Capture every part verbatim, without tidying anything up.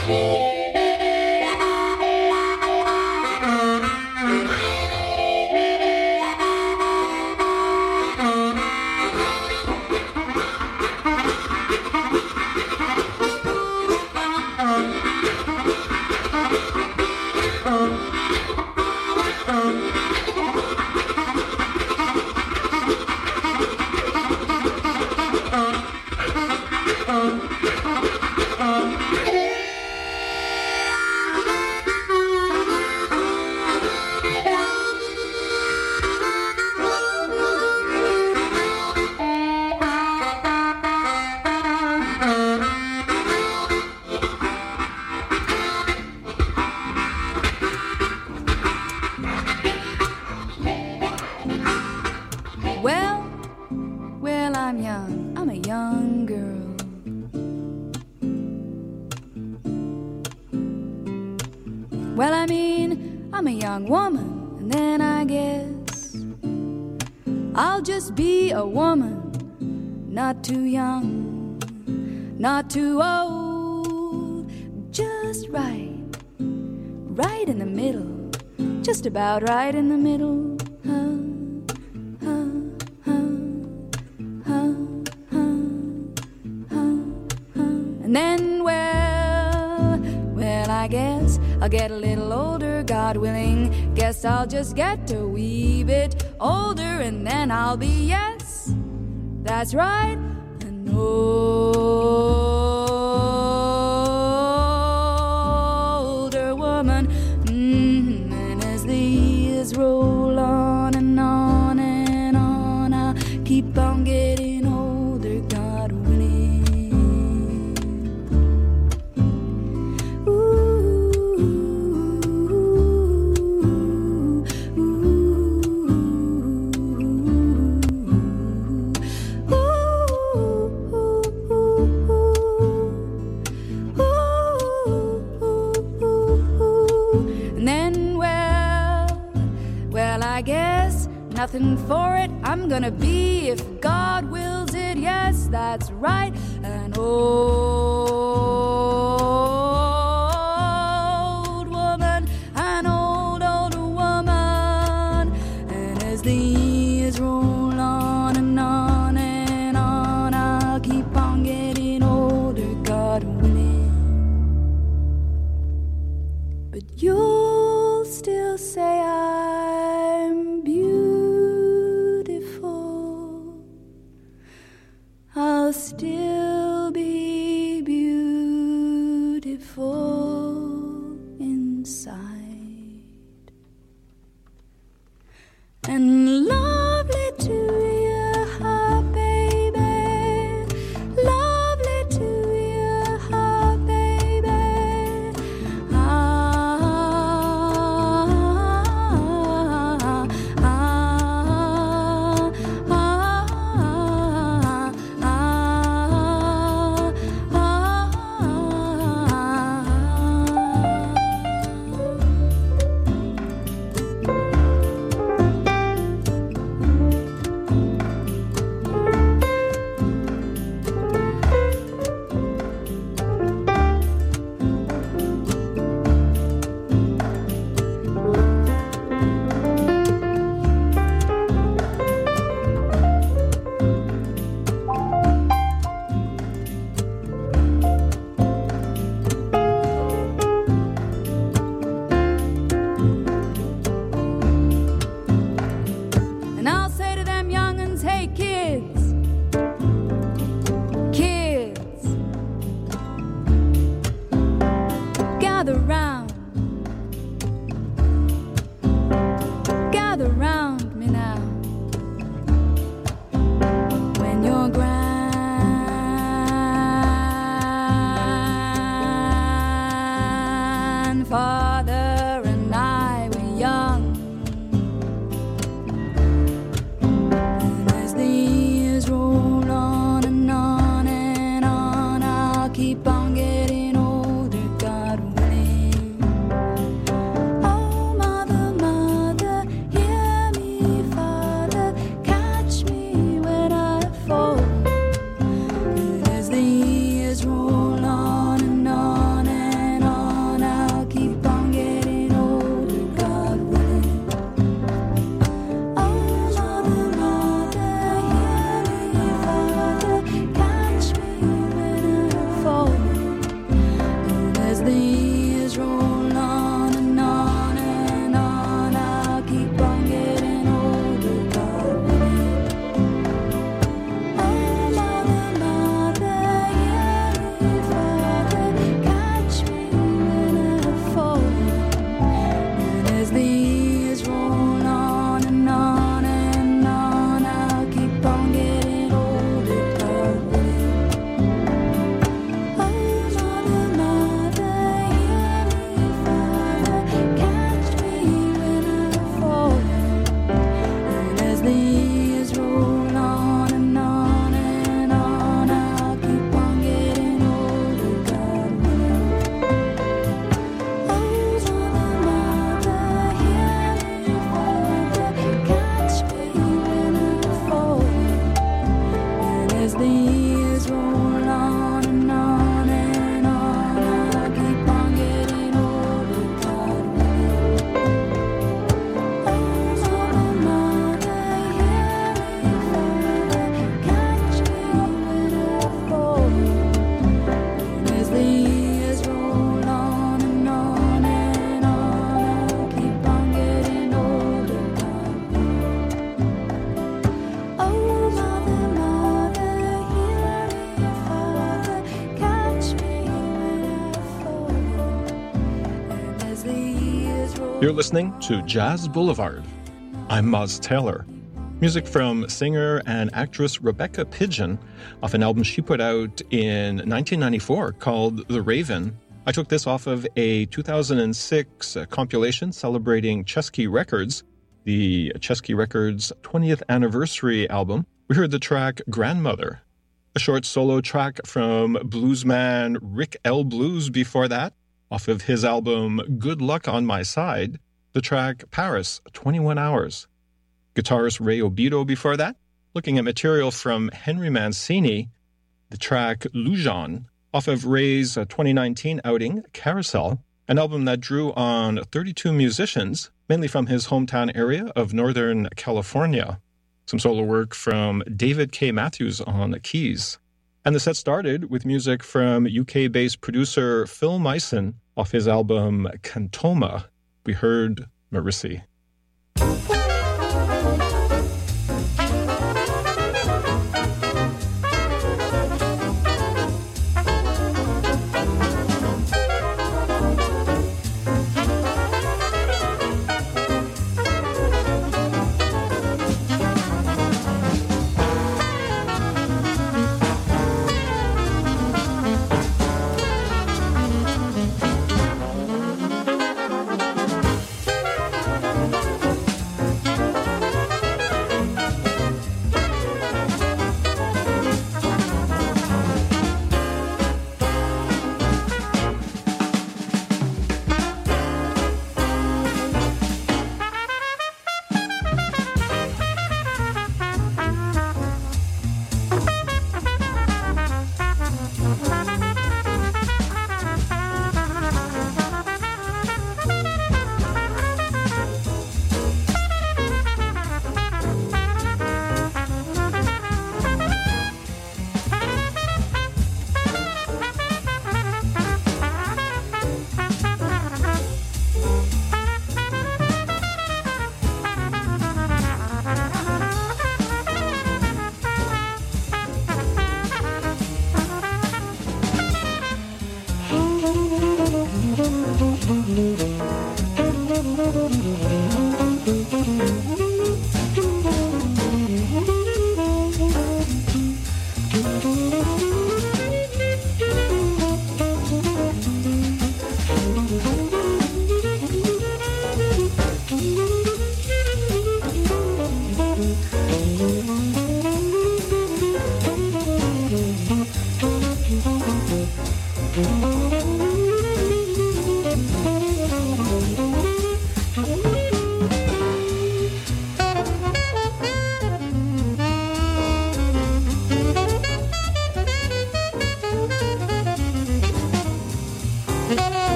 Well, I mean, I'm a young woman, and then I guess I'll just be a woman, not too young, not too old, just right, right in the middle, just about right in the middle. Huh, huh, huh, huh, huh, huh, huh. And then, well, well, I guess I'll get a little older, God willing. Guess I'll just get a wee bit older, and then I'll be, yes, that's right, an older woman. Mm-hmm. And as the years roll on and on and on, I'll keep on getting older, God willing. Nothing for it, I'm gonna be, if God wills it, yes, that's right, an old woman, an old, old woman. And as the years roll on and on and on, I'll keep on getting older, God willing. But you'll still say I'm beautiful. I'll still be beautiful inside and lovely to you, huh, baby, lovely to you, huh, baby. Ah, ah, ah, ah, the years roll on and on and on, I'll keep on getting older, Papa. Oh, mother, mother, hear me, Father, catch me when I've fallen. And as the years roll. You're listening to Jazz Boulevard. I'm Moz Taylor. Music from singer and actress Rebecca Pidgeon off an album she put out in nineteen ninety-four called The Raven. I took this off of a two thousand six uh, compilation celebrating Chesky Records, the Chesky Records twentieth anniversary album. We heard the track Grandmother, a short solo track from bluesman Rick L. Blues before that, off of his album Good Luck on My Side, the track Paris, twenty-one hours. Guitarist Ray Obito before that, looking at material from Henry Mancini, the track Lujan, off of Ray's twenty nineteen outing Carousel, an album that drew on thirty-two musicians, mainly from his hometown area of Northern California. Some solo work from David K. Matthews on keys. And the set started with music from U K-based producer Phil Meissen off his album Cantoma. We heard Marissi.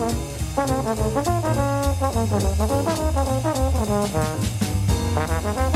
Thank you.